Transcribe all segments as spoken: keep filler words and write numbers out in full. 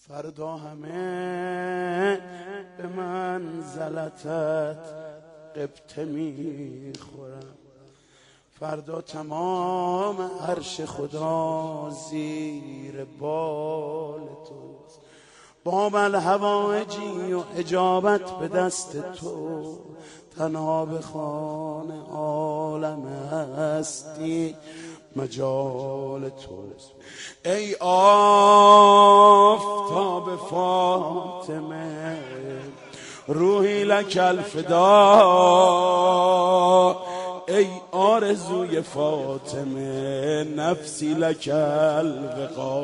فردا همه به منزلتت قبطه میخورم، فردا تمام عرش خدا زیر بال توست، باب الحوائجی و اجابت به دست تو، تنها به خانه عالم هستی مجال توست. ای آفتاب فاطمه روحی لک الفدا، ای آرزوی فاطمه نفسی لک الوقا.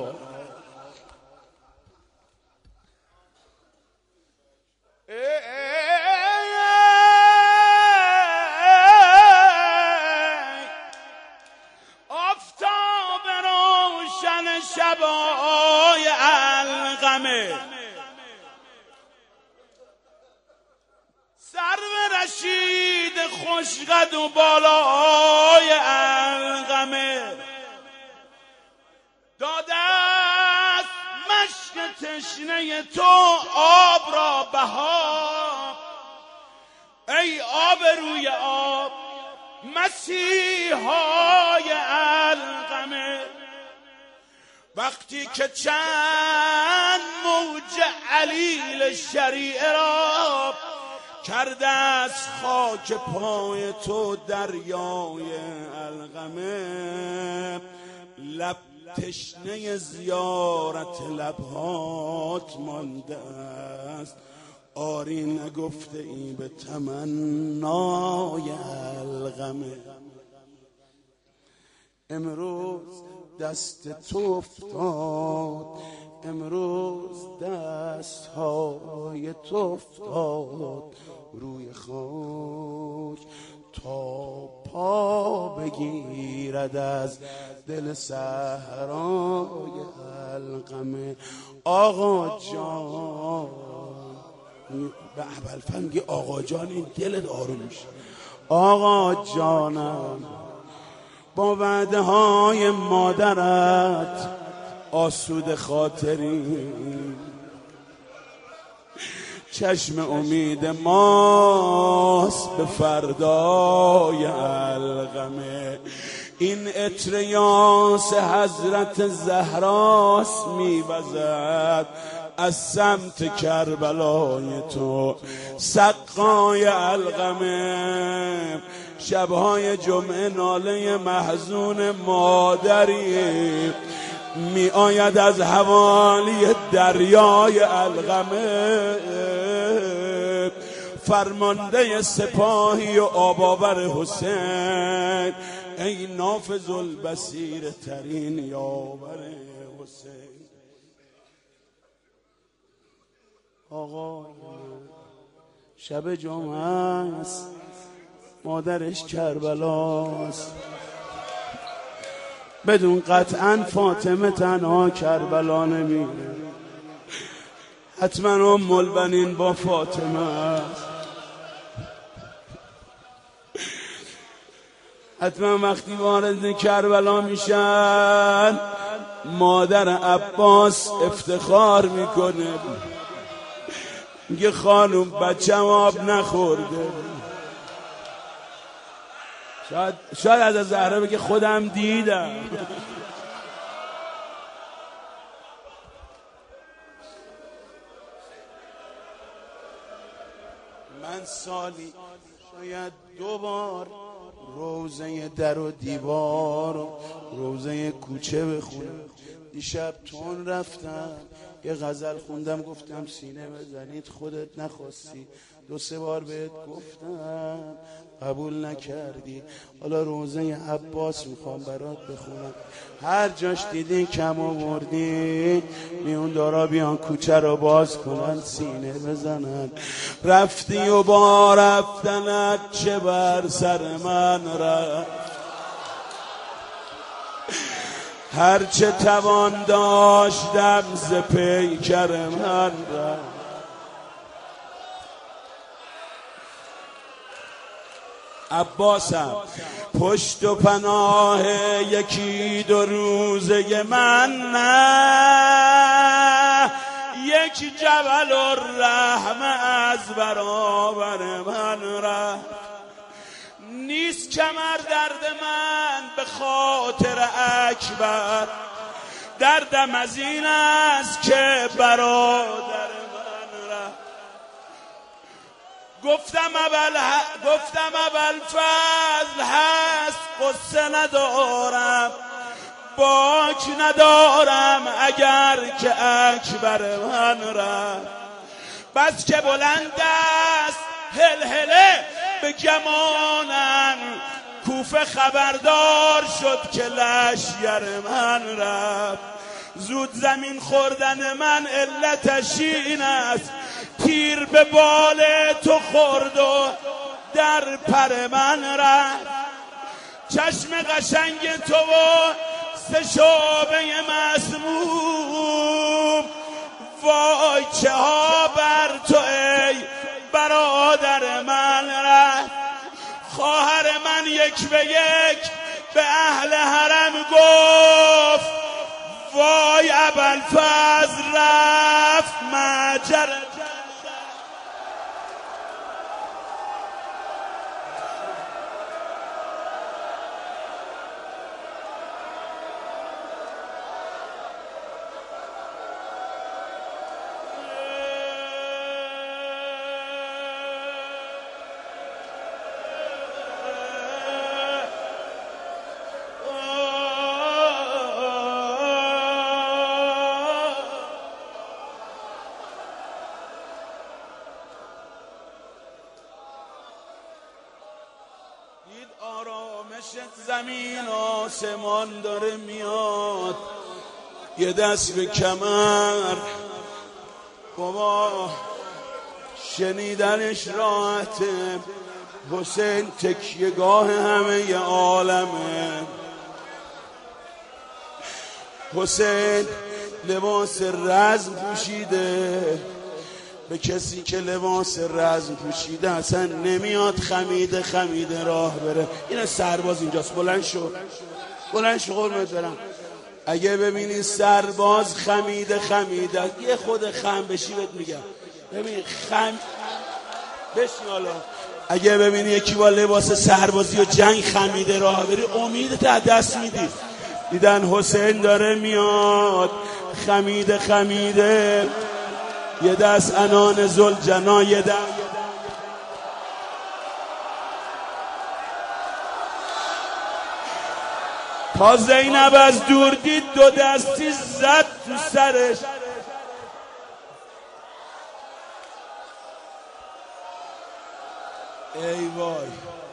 آفتاب روشن شبای القمه، سرو رشید خوشقد و بالای القمه، داده است مشک تشنه تو آب را بها، ای آب روی آب مسیحای القمه. وقتی که چند موج علیل شریعه را کرده از خاک پای تو دریای القمه، لب تشنه زیارت لبهات مانده است، آری نگفته ای به تمنای القمه. امروز دست تو افتاد، امروز دست های تو افتاد روی خاک، تا پا بگیرد از دل صحرای القمه. آقا جان به ابوالفضل میگه آقا جان، این دلت آروم میشه. آقا جانم با وعده های مادرت آسود خاطری، چشم امید ماست به فردای القمه. این عطر یاس حضرت زهراست میوزد از سمت کربلای تو، سقای القمه. شبهای جمعه ناله محزون مادری می آید از حوالی دریای القمه، فرمانده سپاهی و آباور حسین، ای نافذ البصیر ترین یاور حسین. آقا شب جمعه است، مادرش کربلاست، بدون قطعا فاطمه تنها کربلا نمیره، حتما ام البنین با فاطمه است. حتما وقتی وارد کربلا میشن مادر عباس افتخار میکنه، میگه خانم بچه‌م آب نخورده. شاید شاید از زهرا بگه خودم دیدم. من سالی شاید دو بار روزه در و دیوار و روزه کوچه بخونم. دیشب تون رفتم یه غزل خوندم، گفتم سینه بزنید خودت نخواستی، دو سه بار بهت گفتم قبول نکردی، حالا روزه عباس میخوام برات بخونم. هر جاش دیدی کم آوردی میون دارا بیان کوچه رو باز کنن سینه بزنن. رفتی و با رفتنت چه بر سر من رفت، هرچه توان داشتم ز پیکر من رفت. عباسم پشت و پناه یکی دو روزه من نه، یکی جبل الرحمه از برابر من رفت. نیست کمر درد من به خاطر اکبر، دردم از این است که برادر من رفت. گفتم اول گفتم اول فضل هست، قصه ندارم باک ندارم اگر که اکبر من رفت. بس که بلند است هلهله به گمانم، کوفه خبردار شد که لشگر من رفت. زود زمین خوردن من علتش این است، تیر به بال تو خورد و در پر من رفت. چشم قشنگ تو و سه شعبه مسموم، وای چه ها بر تو ای برادر من رفت. خواهر من یک به یک به اهل حرم گفت، وای ابوالفضل رفت مجر. زمین آسمان داره میاد، یه دست به کمر بابا شنیدنش راحته. حسین تکیهگاه همه ی عالمه. حسین لباس رزم پوشیده، به کسی که لباس رزم پوشیده اصلا نمیاد خمیده خمیده راه بره. این سرباز اینجاست، بلند شو بلند شو قربونت برم. اگه ببینی سرباز خمیده خمیده یه خود خم بشی بهت میگم، ببین خم بشی. حالا اگه ببینی یکی با لباس سربازی و جنگ خمیده راه بری، امیدت از دست میدی. دیدن حسین داره میاد خمیده خمیده، یه دست انان ذوالجنا، یه دست تا زینب از دور دید دو دستی زد تو سرش. ای وای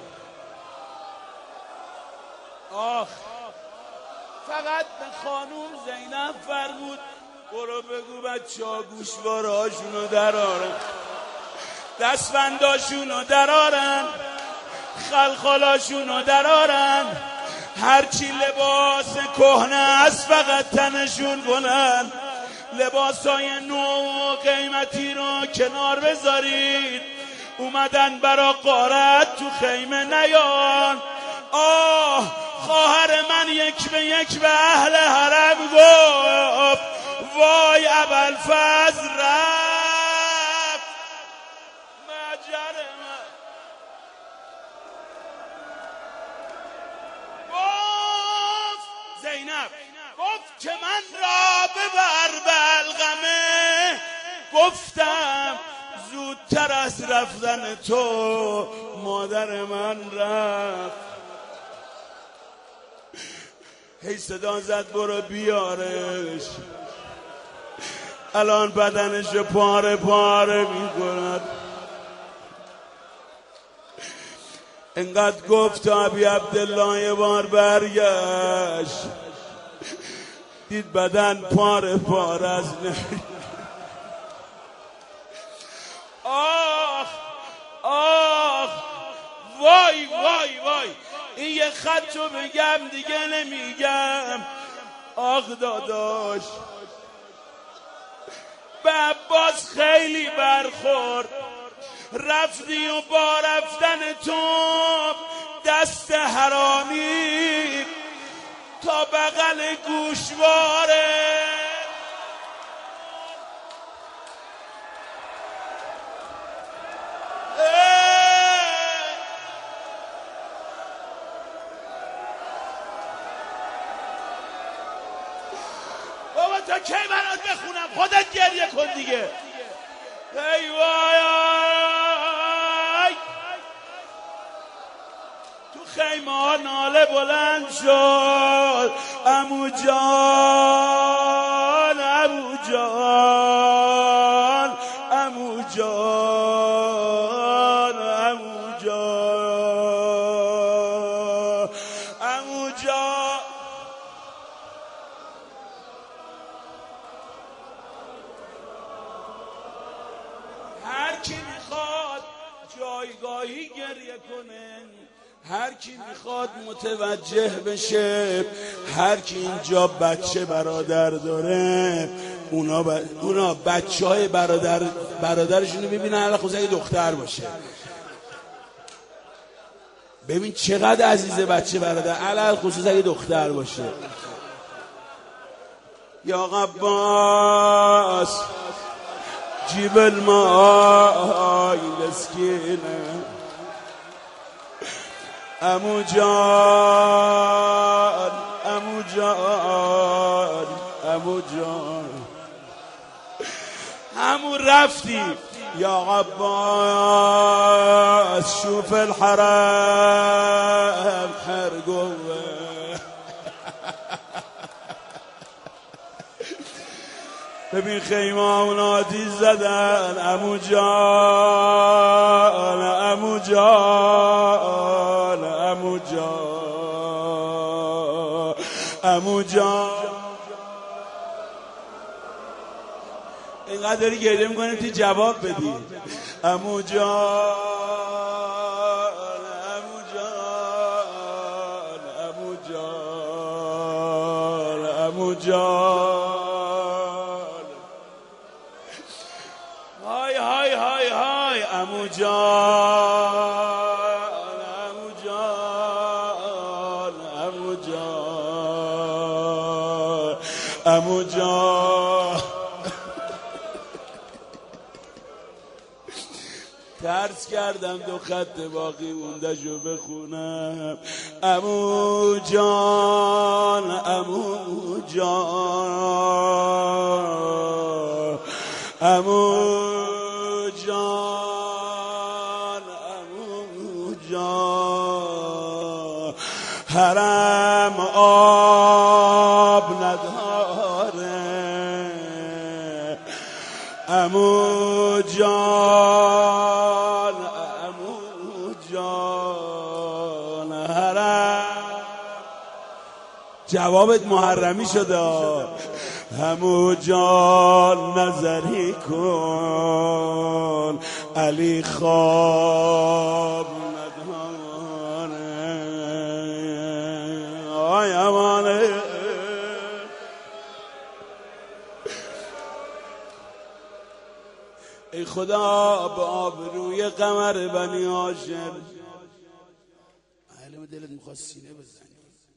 آخ، فقط به خانوم زینب فرمود برو بگو بچه ها گوشوارهاشونو درارن، دستبنداشونو درارن، خلخالاشونو درارن، هرچی لباس کهنه است فقط تنشون کنن، لباسای نو و قیمتی رو کنار بذارید، اومدن برا غارت تو خیمه نیان. آه خواهر من یک به یک به اهل حرم گفت، وای ابوالفضل رفت مجر من. گفت زینب گفت که من را ببر بلغمه. گفتم زودتر از رفتن تو مادر من رفت. هی صدا زد برو بیارش، الان بدنش پاره پاره میکند. انقدر گفت تا ابی عبدالله یه بار برگشت، دید بدن پاره پاره از نمی. آخ آخ وای وای وای، این یه خطو بگم دیگه نمیگم. آخ داداش به عباس خیلی برخورد، رفتی و با رفتن تو دست حرامی تا بغل گوشواره. دیگه. ای وای تو خیمه ها ناله بلند شد عمو جان عمو جان عمو جان عمو جان عمو جان. هر کی میخواد جایگاهی گریه کنه، هر کی میخواد متوجه بشه، هر کی اینجا بچه برادر داره اونا ب... اونا بچه های برادر برادرشونو ببینن، حالا خصوصا اگه دختر باشه. ببین چقدر عزیزه بچه برادر، حالا خصوصا اگه دختر باشه. یا قباس جیب الماء مسکینه عمو جان عمو جان عمو جان عمو رفتی یا عباس شوف الحرم خرگوه. ببین خیمه اونا آتیش زدن عمو جان عمو جان عمو جان عمو جان. اینقدر داری گریه میکنیم تی جواب بدی. عمو جان عمو جان عمو جان عمو جان. های های های های عمو جان عمو جان عمو جان عمو جان. ترس کردم دو خط باقی مونده شو بخونم. عمو جان عمو جان عمو جان عمو جان. حرم آب نداره عمو جان عمو جان. حرم جوابت محرمی شده. عمو جان نظری کن علی خواب نداره. آی امانه ای خدا به آبروی قمر بنی هاشم. معلومه دلت میخواد سینه بزنی.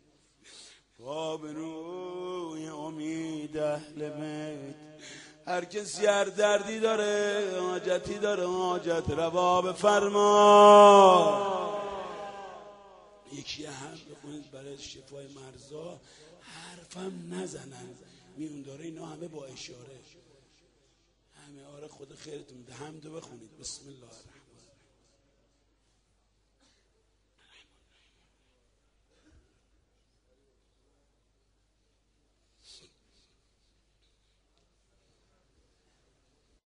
آبروی امید اهل بیت. هر کسی هر دردی داره حاجتی داره حاجت روا بفرما. یکی هم بخونید برای شفای مرزا حرفم نزنن میون داره. اینا همه با اشاره همه. آره خدا خیرتون بده. حمدو بخونید. بسم الله.